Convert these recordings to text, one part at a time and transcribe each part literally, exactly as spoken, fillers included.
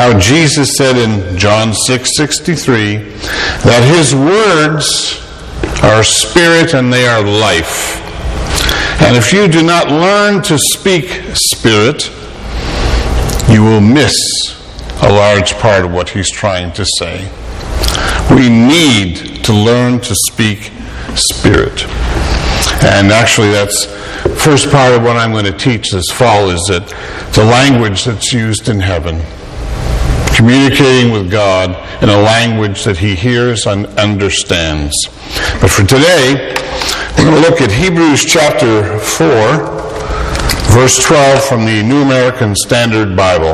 how Jesus said in John six sixty-three that his words are spirit and they are life. And if you do not learn to speak spirit, you will miss a large part of what he's trying to say. We need to learn to speak spirit. And actually that's the first part of what I'm going to teach this fall, is that the language that's used in heaven. Communicating with God in a language that he hears and understands. But for today, we're going to look at Hebrews chapter four, verse twelve from the New American Standard Bible.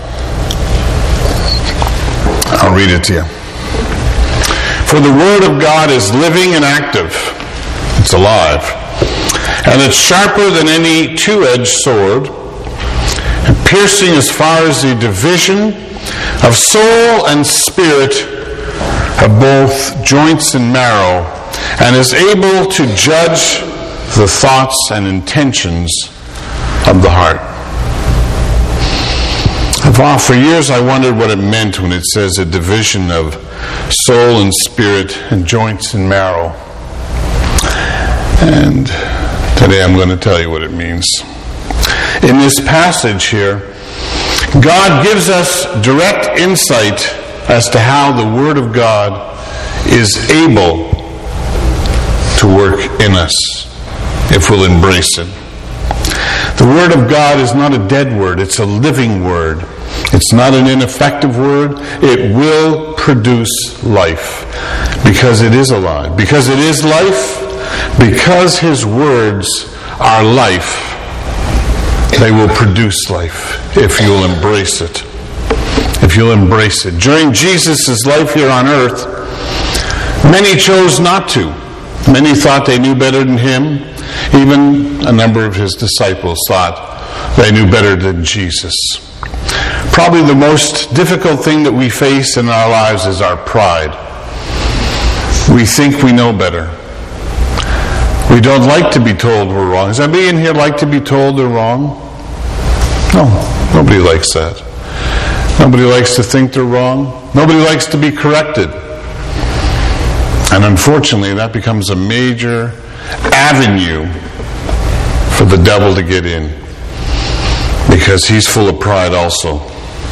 I'll read it to you. For the Word of God is living and active. It's alive. And it's sharper than any two-edged sword, and piercing as far as the division of soul and spirit, of both joints and marrow, and is able to judge the thoughts and intentions of the heart. For years I wondered what it meant when it says a division of soul and spirit and joints and marrow. And today I'm going to tell you what it means. In this passage here, God gives us direct insight as to how the Word of God is able to work in us if we'll embrace it. The Word of God is not a dead word, it's a living word. It's not an ineffective word. It will produce life because it is alive. Because it is life, because His words are life, they will produce life if you'll embrace it. If you'll embrace it. During Jesus' life here on earth, many chose not to. Many thought they knew better than Him. Even a number of His disciples thought they knew better than Jesus. Probably the most difficult thing that we face in our lives is our pride. We think we know better. We don't like to be told we're wrong. Does anybody in here like to be told they're wrong? No, nobody likes that. Nobody likes to think they're wrong. Nobody likes to be corrected. And unfortunately, that becomes a major avenue for the devil to get in, because he's full of pride also.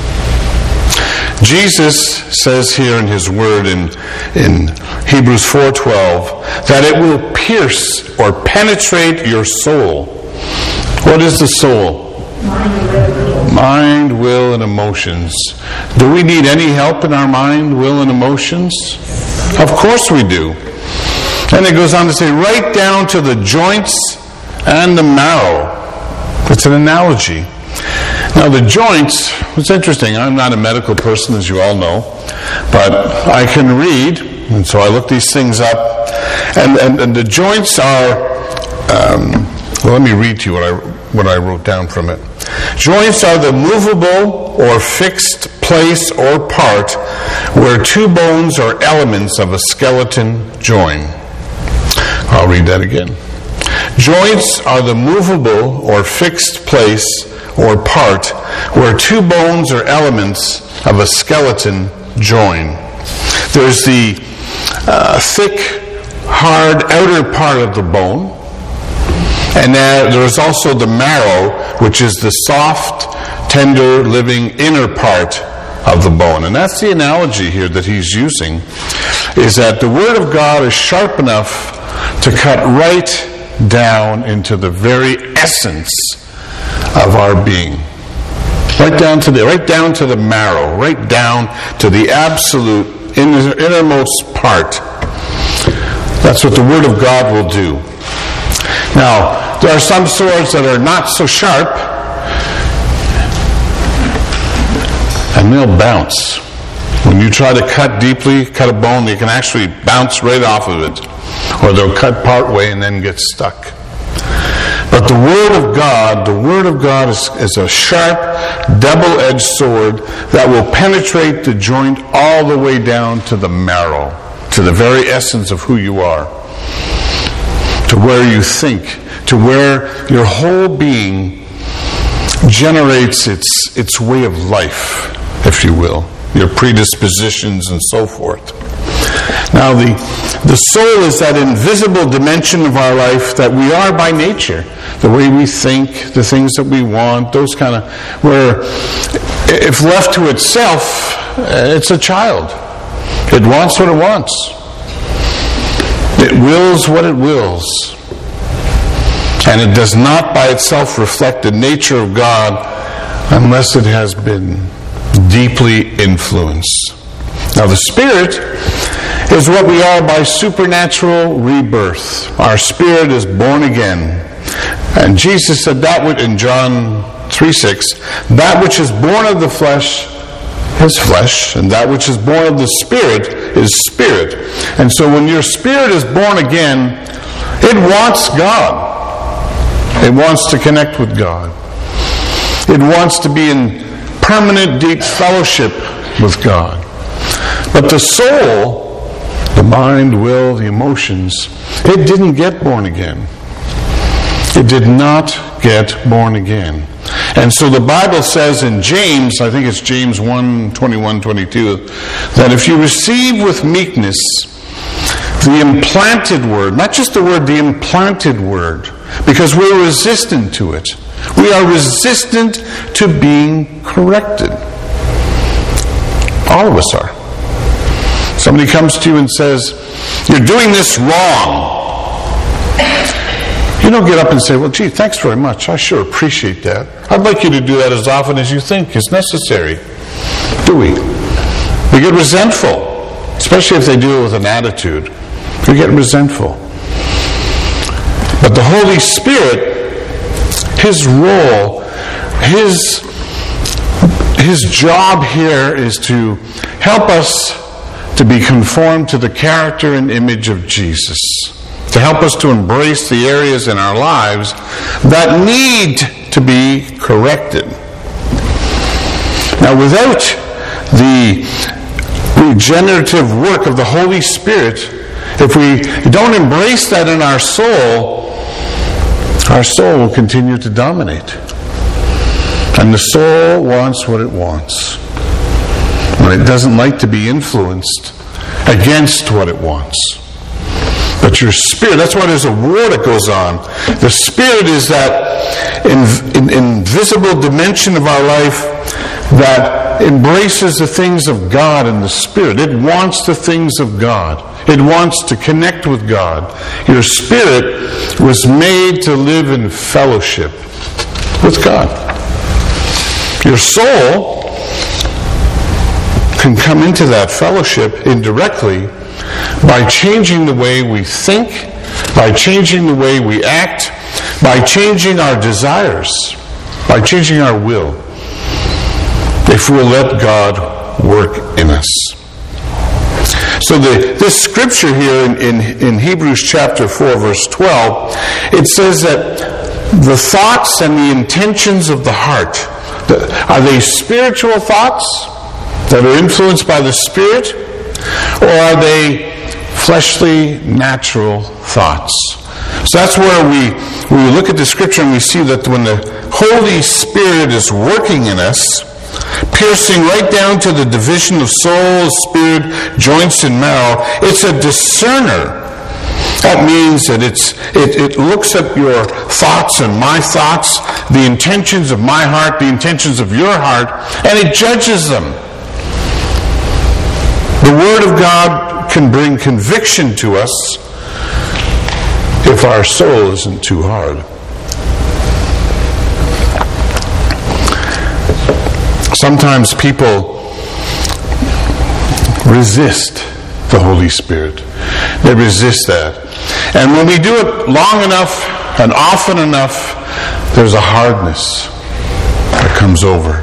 Jesus says here in His Word in, in Hebrews four twelve that it will pierce or penetrate your soul. What is the soul? Mind, will, and emotions. Do we need any help in our mind, will, and emotions? Of course we do. And it goes on to say, right down to the joints and the marrow. It's an analogy. Now the joints, it's interesting, I'm not a medical person, as you all know, but I can read, and so I look these things up, and, and, and the joints are, um, well, let me read to you what I, what I wrote down from it. Joints are the movable or fixed place or part where two bones or elements of a skeleton join. I'll read that again. Joints are the movable or fixed place or part where two bones or elements of a skeleton join. There's the uh, thick, hard outer part of the bone, and uh, there's also the marrow, which is the soft, tender, living inner part of the bone. And that's the analogy here that he's using, is that the Word of God is sharp enough to cut right down into the very essence of our being. Right down to the right down to the marrow, right down to the absolute inner, innermost part. That's what the Word of God will do. Now, there are some swords that are not so sharp, and they'll bounce. When you try to cut deeply, cut a bone, you can actually bounce right off of it. Or they'll cut part way and then get stuck. But the Word of God, the Word of God is, is a sharp, double-edged sword that will penetrate the joint all the way down to the marrow, to the very essence of who you are, to where you think, to where your whole being generates its its way of life. if you will, your predispositions and so forth. Now, the, the soul is that invisible dimension of our life that we are by nature. The way we think, the things that we want, those kind of, where if left to itself, it's a child. It wants what it wants. It wills what it wills. And it does not by itself reflect the nature of God unless it has been deeply influenced. Now, the Spirit is what we are by supernatural rebirth. Our spirit is born again. And Jesus said that which, in John three six, that which is born of the flesh is flesh, and that which is born of the Spirit is spirit. And so when your spirit is born again, it wants God. It wants to connect with God. It wants to be in permanent, deep fellowship with God. But the soul, the mind, will, the emotions, it didn't get born again. It did not get born again. And so the Bible says in James, I think it's James one, twenty-one, twenty-two, that if you receive with meekness the implanted word, not just the word, the implanted word, because we're resistant to it. We are resistant to being corrected. All of us are. Somebody comes to you and says, "You're doing this wrong." You don't get up and say, "Well, gee, thanks very much. I sure appreciate that. I'd like you to do that as often as you think is necessary." Do we? We get resentful, especially if they do it with an attitude. We get resentful. But the Holy Spirit, His role, His, His job here is to help us to be conformed to the character and image of Jesus. To help us to embrace the areas in our lives that need to be corrected. Now, without the regenerative work of the Holy Spirit, if we don't embrace that in our soul, our soul will continue to dominate. And the soul wants what it wants. And it doesn't like to be influenced against what it wants. But your spirit, that's why there's a war that goes on. The Spirit is that in, in, invisible dimension of our life that embraces the things of God in the Spirit. It wants the things of God. It wants to connect with God. Your spirit was made to live in fellowship with God. Your soul can come into that fellowship indirectly by changing the way we think, by changing the way we act, by changing our desires, by changing our will, if we'll let God work in us. So the, this scripture here in, in, in Hebrews chapter four, verse twelve, it says that the thoughts and the intentions of the heart, are they spiritual thoughts that are influenced by the Spirit, or are they fleshly, natural thoughts? So that's where we, we look at the scripture and we see that when the Holy Spirit is working in us, piercing right down to the division of soul, spirit, joints, and marrow, it's a discerner. That means that it's it, it looks at your thoughts and my thoughts, the intentions of my heart, the intentions of your heart, and it judges them. The Word of God can bring conviction to us if our soul isn't too hard. Sometimes people resist the Holy Spirit. They resist that. And when we do it long enough and often enough, there's a hardness that comes over.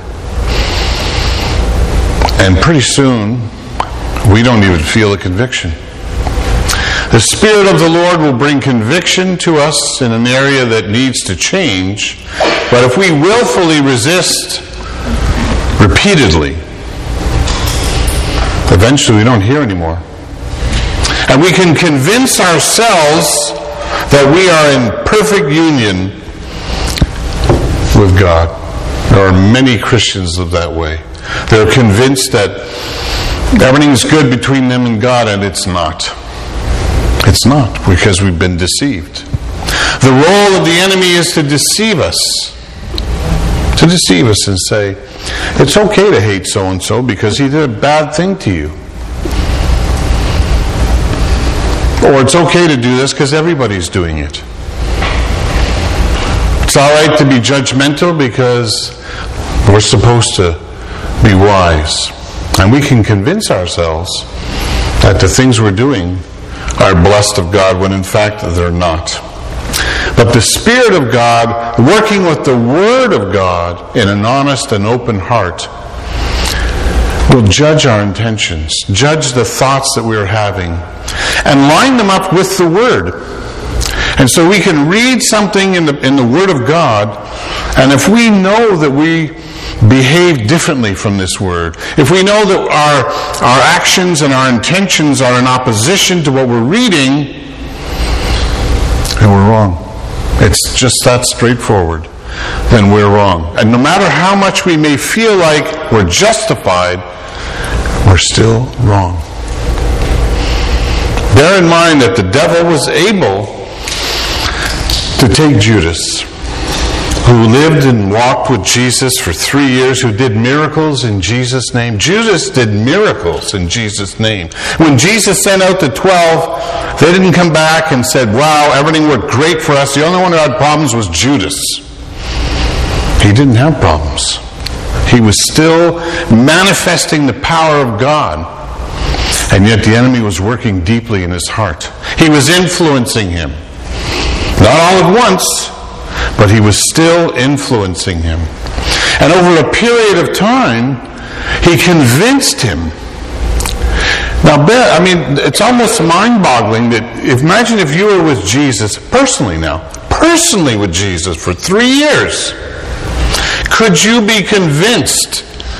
And pretty soon, we don't even feel a conviction. The Spirit of the Lord will bring conviction to us in an area that needs to change. But if we willfully resist repeatedly, eventually we don't hear anymore. And we can convince ourselves that we are in perfect union with God. There are many Christians live that way. They're convinced that everything's good between them and God, and it's not. It's not, because we've been deceived. The role of the enemy is to deceive us. To deceive us and say, it's okay to hate so-and-so because he did a bad thing to you. Or it's okay to do this because everybody's doing it. It's all right to be judgmental because we're supposed to be wise. And we can convince ourselves that the things we're doing are blessed of God when in fact they're not. But the Spirit of God, working with the Word of God in an honest and open heart, will judge our intentions, judge the thoughts that we are having, and line them up with the Word. And so we can read something in the, in the Word of God, and if we know that we behave differently from this Word, if we know that our, our actions and our intentions are in opposition to what we're reading, then we're wrong. It's just that straightforward. Then we're wrong. And no matter how much we may feel like we're justified, we're still wrong. Bear in mind that the devil was able to take Judas, who lived and walked with Jesus for three years, who did miracles in Jesus' name. Judas did miracles in Jesus' name. When Jesus sent out the twelve, they didn't come back and said, wow, everything worked great for us. The only one who had problems was Judas. He didn't have problems. He was still manifesting the power of God. And yet the enemy was working deeply in his heart. He was influencing him. Not all at once, but he was still influencing him. And over a period of time, he convinced him. Now, I mean, it's almost mind-boggling that, imagine if you were with Jesus, personally now, personally with Jesus for three years. Could you be convinced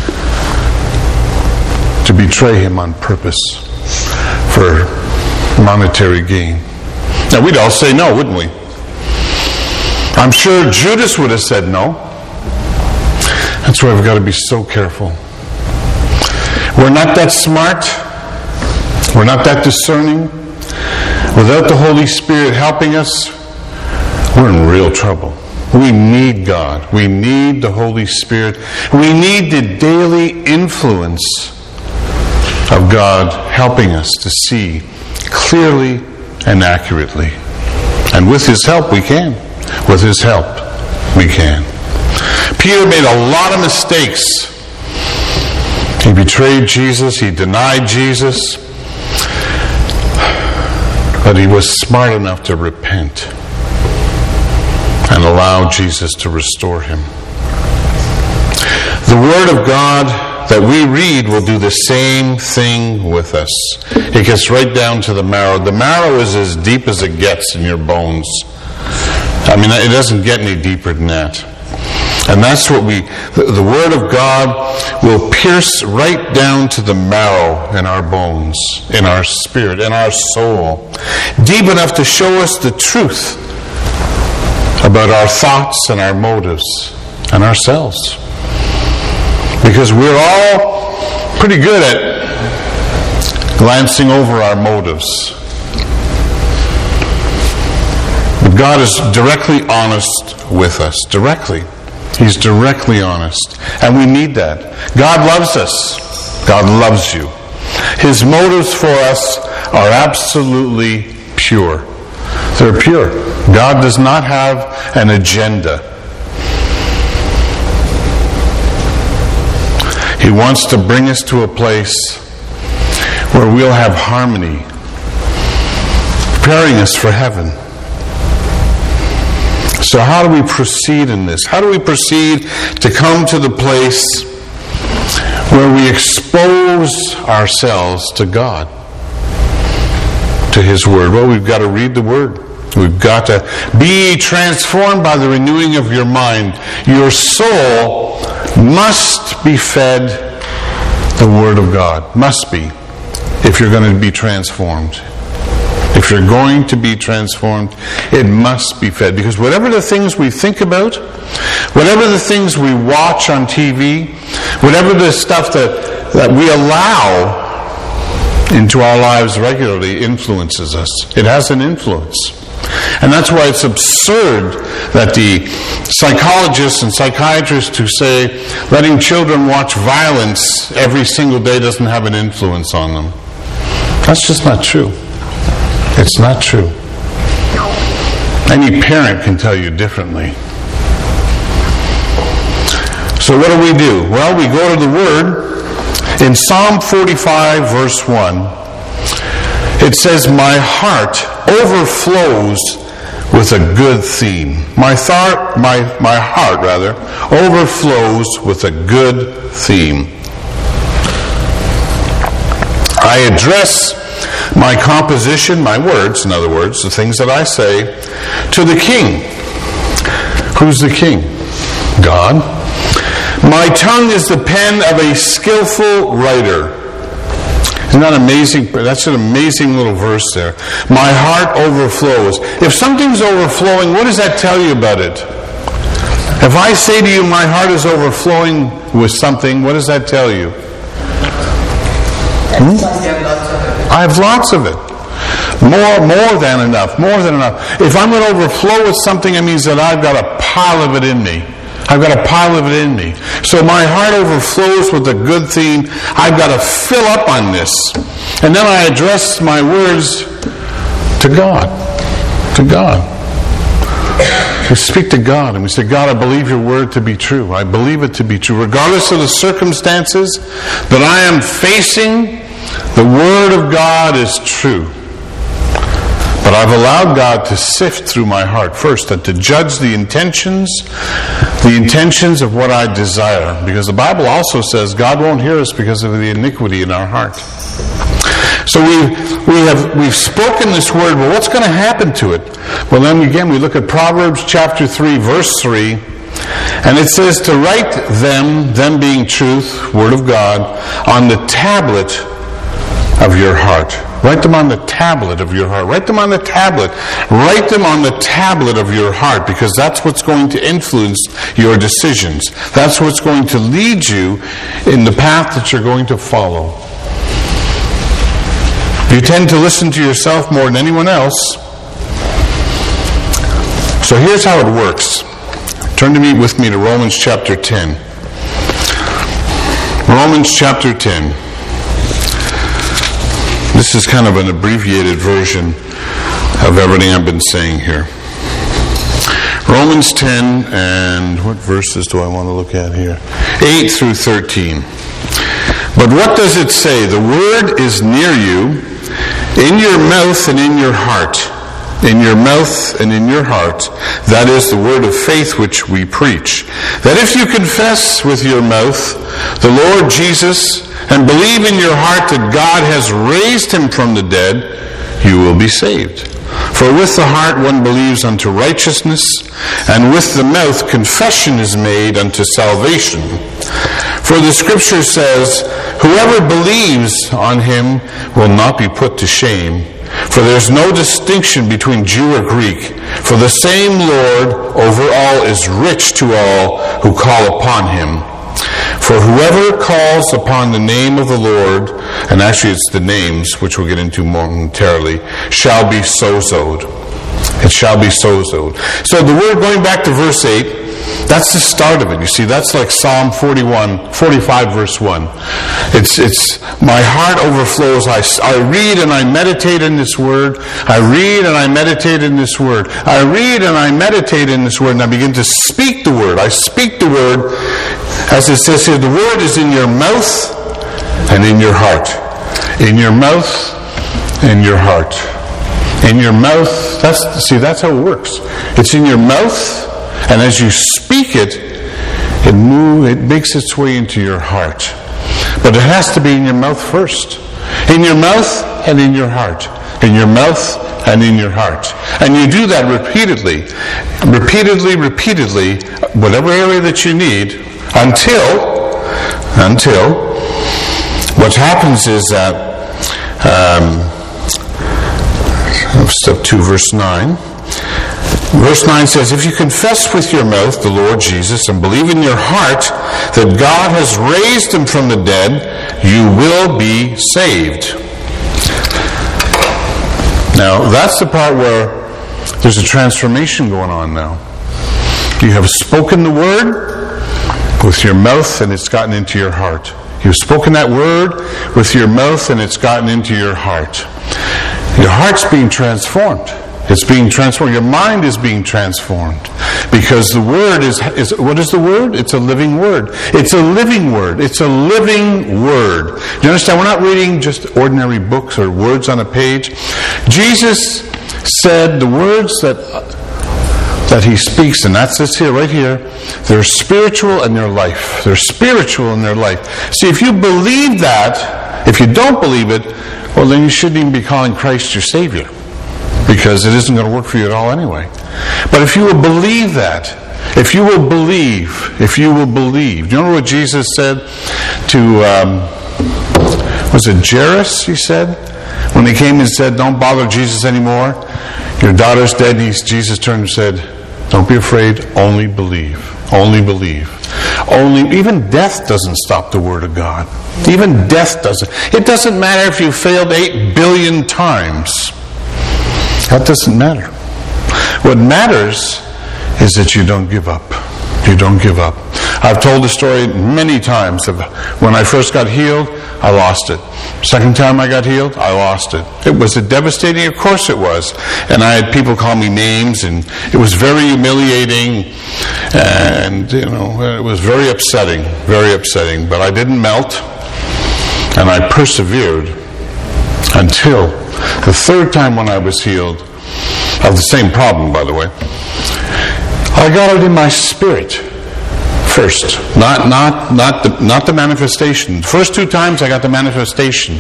to betray him on purpose for monetary gain? Now, we'd all say no, wouldn't we? I'm sure Judas would have said no. That's why we've got to be so careful. We're not that smart. We're not that discerning. Without the Holy Spirit helping us, we're in real trouble. We need God. We need the Holy Spirit. We need the daily influence of God helping us to see clearly and accurately. And with His help, we can. With His help, we can. Peter made a lot of mistakes. He betrayed Jesus. He denied Jesus. But he was smart enough to repent and allow Jesus to restore him. The Word of God that we read will do the same thing with us. It gets right down to the marrow. The marrow is as deep as it gets in your bones. I mean, it doesn't get any deeper than that. And that's what we, the, the Word of God will pierce right down to the marrow in our bones, in our spirit, in our soul, deep enough to show us the truth about our thoughts and our motives and ourselves. Because we're all pretty good at glancing over our motives. But God is directly honest with us, directly. He's directly honest. And we need that. God loves us. God loves you. His motives for us are absolutely pure. They're pure. God does not have an agenda. He wants to bring us to a place where we'll have harmony, preparing us for heaven. So how do we proceed in this? How do we proceed to come to the place where we expose ourselves to God, to His Word? Well, we've got to read the Word. We've got to be transformed by the renewing of your mind. Your soul must be fed the Word of God. Must be, if you're going to be transformed. If you're going to be transformed, it must be fed. Because whatever the things we think about, whatever the things we watch on T V, whatever the stuff that, that we allow into our lives regularly influences us. It has an influence. And that's why it's absurd that the psychologists and psychiatrists who say letting children watch violence every single day doesn't have an influence on them. That's just not true. It's not true. Any parent can tell you differently. So what do we do? Well, we go to the Word. In Psalm forty-five, verse one, it says, "My heart overflows with a good theme." My thought, my, my heart, rather, overflows with a good theme. I address my composition, my words, in other words, the things that I say, to the King. Who's the King? God. My tongue is the pen of a skillful writer. Isn't that amazing? That's an amazing little verse there. My heart overflows. If something's overflowing, what does that tell you about it? If I say to you, my heart is overflowing with something, what does that tell you? Hmm? I have lots of it. More, more than enough. More than enough. If I'm going to overflow with something, it means that I've got a pile of it in me. I've got a pile of it in me. So my heart overflows with a good theme. I've got to fill up on this. And then I address my words to God. To God. We speak to God and we say, God, I believe your word to be true. I believe it to be true. Regardless of the circumstances that I am facing, the word of God is true. But I've allowed God to sift through my heart first and to judge the intentions, the intentions of what I desire. Because the Bible also says God won't hear us because of the iniquity in our heart. So we we have we've spoken this word, but what's going to happen to it? Well, then again we look at Proverbs chapter three, verse three, and it says to write them, them being truth, word of God, on the tablet of your heart. Write them on the tablet of your heart. Write them on the tablet. Write them on the tablet of your heart, because that's what's going to influence your decisions. That's what's going to lead you in the path that you're going to follow. You tend to listen to yourself more than anyone else. So here's how it works. Turn to me with me to Romans chapter ten. Romans chapter ten. This is kind of an abbreviated version of everything I've been saying here. Romans ten, and what verses do I want to look at here? eight through thirteen. But what does it say? The word is near you, in your mouth and in your heart. In your mouth and in your heart. That is the word of faith which we preach. That if you confess with your mouth the Lord Jesus, and believe in your heart that God has raised him from the dead, you will be saved. For with the heart one believes unto righteousness, and with the mouth confession is made unto salvation. For the scripture says, whoever believes on him will not be put to shame. For there's no distinction between Jew or Greek, for the same Lord over all is rich to all who call upon him. For whoever calls upon the name of the Lord, and actually it's the names, which we'll get into momentarily, shall be sozoed. It shall be sozoed. So the word, going back to verse eight, that's the start of it. You see, that's like Psalm forty-one, forty-five, verse one. It's, it's, my heart overflows. I, I read and I meditate in this word. I read and I meditate in this word. I read and I meditate in this word, and I begin to speak the word. I speak the word. As it says here, the word is in your mouth and in your heart. In your mouth and your heart. In your mouth. That's, see, that's how it works. It's in your mouth, and as you speak it, it moves, it makes its way into your heart. But it has to be in your mouth first. In your mouth and in your heart. In your mouth and in your heart. And you do that repeatedly. Repeatedly, repeatedly, whatever area that you need, until, until, what happens is that, um, Step two, verse nine. Verse nine says, if you confess with your mouth the Lord Jesus and believe in your heart that God has raised him from the dead, you will be saved. Now, that's the part where there's a transformation going on now. You have spoken the word with your mouth and it's gotten into your heart. You've spoken that word with your mouth and it's gotten into your heart. Your heart's being transformed. It's being transformed. Your mind is being transformed. Because the word is, is, what is the word? It's a living word. It's a living word. It's a living word. Do you understand? We're not reading just ordinary books or words on a page. Jesus said the words that, that he speaks, and that's this here, right here, they're spiritual in their life. They're spiritual in their life. See, if you believe that, if you don't believe it, well, then you shouldn't even be calling Christ your Savior. Because it isn't going to work for you at all anyway. But if you will believe that, if you will believe, if you will believe. Do you remember what Jesus said to, um, was it Jairus, he said? When he came and said, don't bother Jesus anymore. Your daughter's dead. And Jesus turned and said, don't be afraid, only believe. Only believe. Only, even death doesn't stop the word of God. Even death doesn't. It doesn't matter if you failed eight billion times. That doesn't matter. What matters is that you don't give up. You don't give up. I've told the story many times of when I first got healed, I lost it. Second time I got healed, I lost it. It was a devastating, of course it was. And I had people call me names, and it was very humiliating, and you know, it was very upsetting, very upsetting. But I didn't melt, and I persevered until the third time when I was healed, of the same problem, by the way, I got it in my spirit first. Not not not the not the manifestation. The first two times I got the manifestation.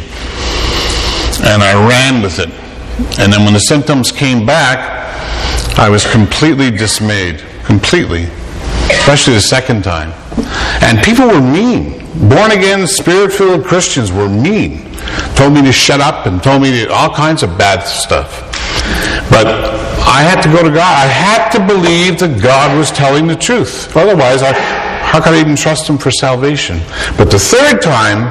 And I ran with it. And then when the symptoms came back, I was completely dismayed. Completely. Especially the second time. And people were mean. Born again, spirit-filled Christians were mean. Told me to shut up and told me to, all kinds of bad stuff. But I had to go to God. I had to believe that God was telling the truth. Otherwise, I, how could I even trust him for salvation? But the third time,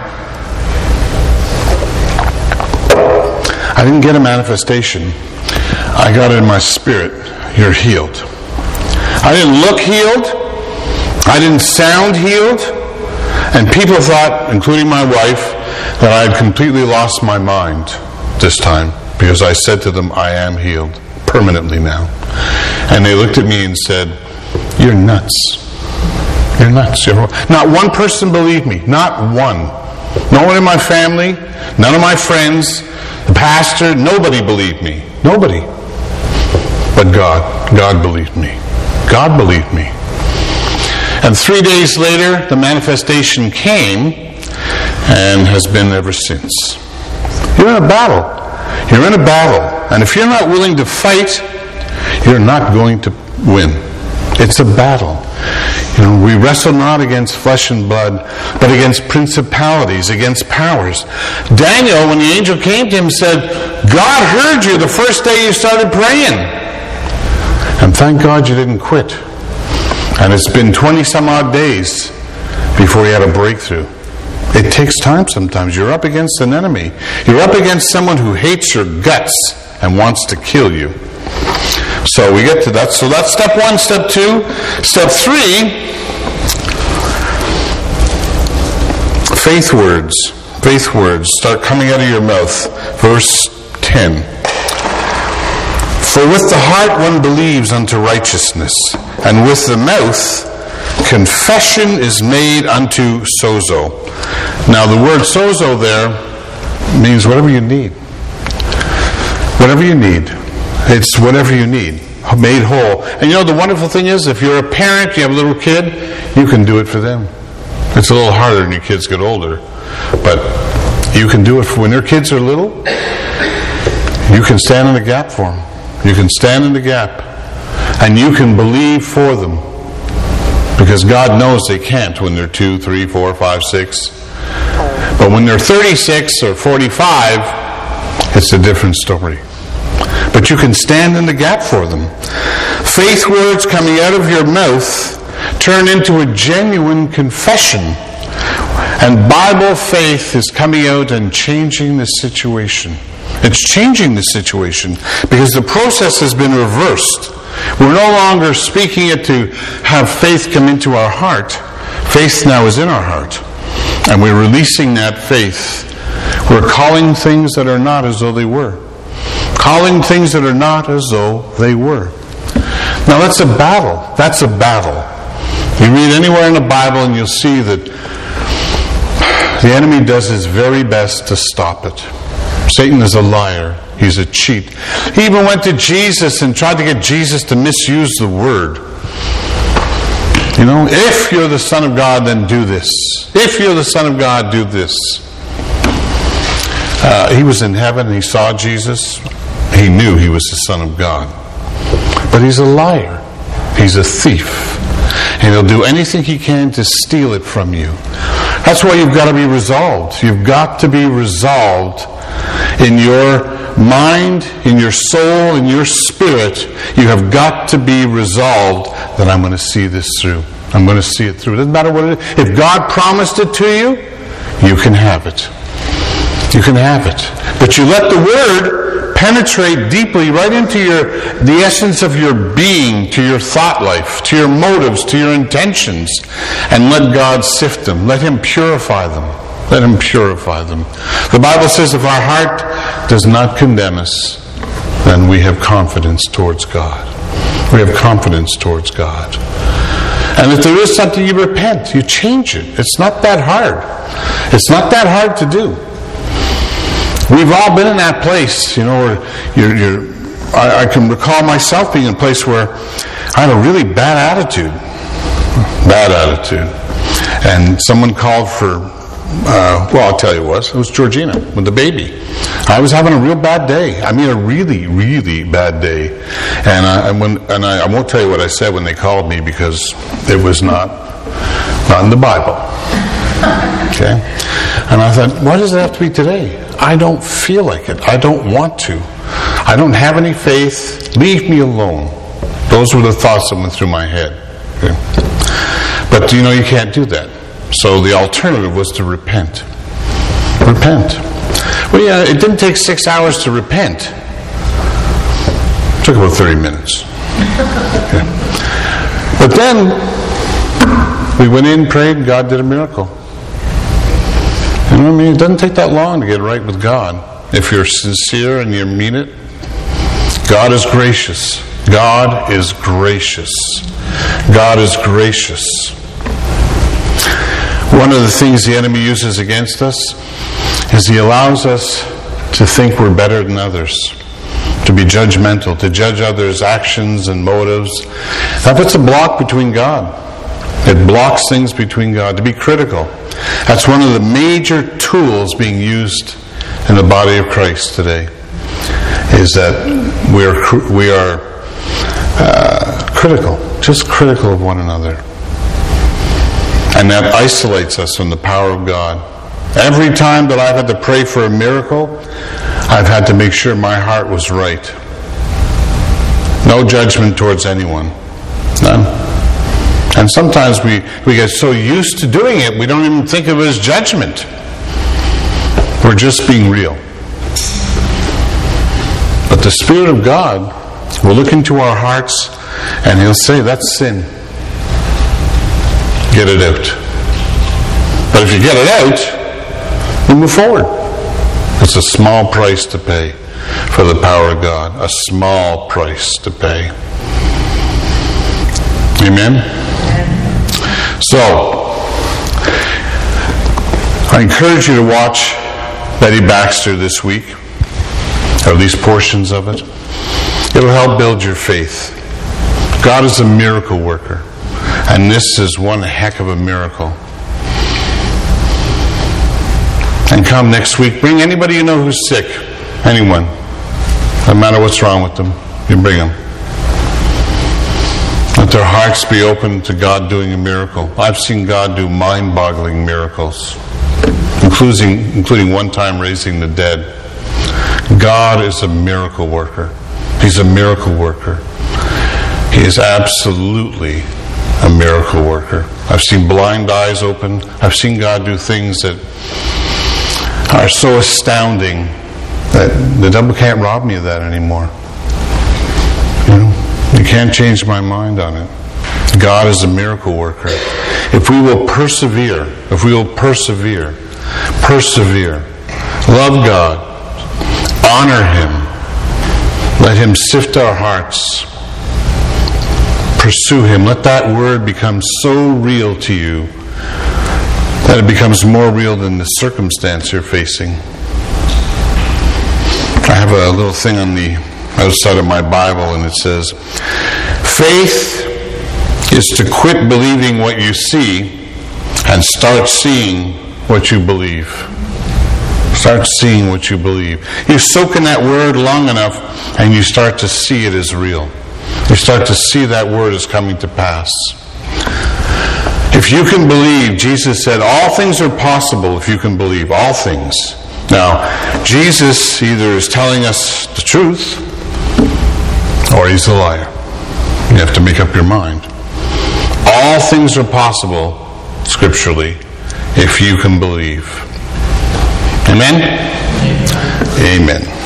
I didn't get a manifestation. I got it in my spirit. You're healed. I didn't look healed. I didn't sound healed. And people thought, including my wife, that I had completely lost my mind this time. Because I said to them, I am healed. Permanently now. And they looked at me and said, you're nuts. You're nuts. You're... Not one person believed me. Not one. No one in my family. None of my friends. The pastor. Nobody believed me. Nobody. But God. God believed me. God believed me. And three days later, the manifestation came and has been ever since. You're in a battle. You're in a battle. And if you're not willing to fight, you're not going to win. It's a battle. You know, we wrestle not against flesh and blood, but against principalities, against powers. Daniel, when the angel came to him, said, God heard you the first day you started praying. And thank God you didn't quit. And it's been twenty some odd days before you had a breakthrough. It takes time sometimes. You're up against an enemy. You're up against someone who hates your guts and wants to kill you. So we get to that. So that's step one, step two. Step three, faith words. Faith words start coming out of your mouth. Verse ten. For with the heart one believes unto righteousness, and with the mouth confession is made unto sozo. Now the word sozo there means whatever you need. Whatever you need. It's whatever you need. Made whole. And you know the wonderful thing is, if you're a parent, you have a little kid, you can do it for them. It's a little harder when your kids get older. But you can do it for when their kids are little. You can stand in the gap for them. You can stand in the gap. And you can believe for them. Because God knows they can't when they're two, three, four, five, six. But when they're thirty-six or forty-five, it's a different story. But but you can stand in the gap for them. Faith words coming out of your mouth turn into a genuine confession. And Bible faith is coming out and changing the situation. It's changing the situation because the process has been reversed. We're no longer speaking it to have faith come into our heart. Faith now is in our heart. And we're releasing that faith. We're calling things that are not as though they were. Calling things that are not as though they were. Now that's a battle. That's a battle. You read anywhere in the Bible and you'll see that the enemy does his very best to stop it. Satan is a liar. He's a cheat. He even went to Jesus and tried to get Jesus to misuse the word. You know, if you're the Son of God, then do this. If you're the Son of God, do this. Uh, he was in heaven and he saw Jesus. He knew he was the Son of God. But he's a liar. He's a thief. And he'll do anything he can to steal it from you. That's why you've got to be resolved. You've got to be resolved in your mind, in your soul, in your spirit. You have got to be resolved that I'm going to see this through. I'm going to see it through. It doesn't matter what it is. If God promised it to you, you can have it. You can have it. But you let the Word penetrate deeply right into your the essence of your being, to your thought life, to your motives, to your intentions, and let God sift them. Let Him purify them. Let Him purify them. The Bible says if our heart does not condemn us, then we have confidence towards God. We have confidence towards God. And if there is something, you repent. You change it. It's not that hard. It's not that hard to do. We've all been in that place, you know, where you're, you're I, I can recall myself being in a place where I had a really bad attitude. Bad attitude. And someone called for Uh, well, I'll tell you what, it was Georgina with the baby. I was having a real bad day. I mean, a really, really bad day. And I, and when, and I, I won't tell you what I said when they called me because it was not, not in the Bible. Okay? And I thought, why does it have to be today? I don't feel like it. I don't want to. I don't have any faith. Leave me alone. Those were the thoughts that went through my head. Okay? But, you know, you can't do that. So the alternative was to repent. Repent. Well, yeah, it didn't take six hours to repent. It took about thirty minutes. Okay. But then we went in, prayed, and God did a miracle. You know what I mean? It doesn't take that long to get right with God. If you're sincere and you mean it, God is gracious. God is gracious. God is gracious. One of the things the enemy uses against us is he allows us to think we're better than others, to be judgmental, to judge others' actions and motives. That puts a block between God. It blocks things between God, to be critical. That's one of the major tools being used in the body of Christ today, is that we are, we are uh, critical, just critical of one another. And that isolates us from the power of God. Every time that I've had to pray for a miracle, I've had to make sure my heart was right. No judgment towards anyone. None. And sometimes we, we get so used to doing it, we don't even think of it as judgment. We're just being real. But the Spirit of God will look into our hearts and He'll say, that's sin. Get it out. But if you get it out, you move forward. It's a small price to pay for the power of God. A small price to pay. Amen? So, I encourage you to watch Betty Baxter this week, or at least portions of it. It'll help build your faith. God is a miracle worker. And this is one heck of a miracle. And come next week, bring anybody you know who's sick. Anyone. No matter what's wrong with them, you bring them. Let their hearts be open to God doing a miracle. I've seen God do mind-boggling miracles, including, including one time raising the dead. God is a miracle worker. He's a miracle worker. He is absolutely a miracle worker. I've seen blind eyes open. I've seen God do things that are so astounding that the devil can't rob me of that anymore. You know, you can't change my mind on it. God is a miracle worker. If we will persevere, if we will persevere, persevere, love God, honor Him, let Him sift our hearts, pursue Him, let that word become so real to you that it becomes more real than the circumstance you're facing. I have a little thing on the outside of my Bible, and it says, faith is to quit believing what you see and start seeing what you believe. Start seeing what you believe. You soak in that word long enough and you start to see it as real. You start to see that word as coming to pass. If you can believe, Jesus said, all things are possible if you can believe. All things. Now, Jesus either is telling us the truth or He's a liar. You have to make up your mind. All things are possible, scripturally, if you can believe. Amen? Amen.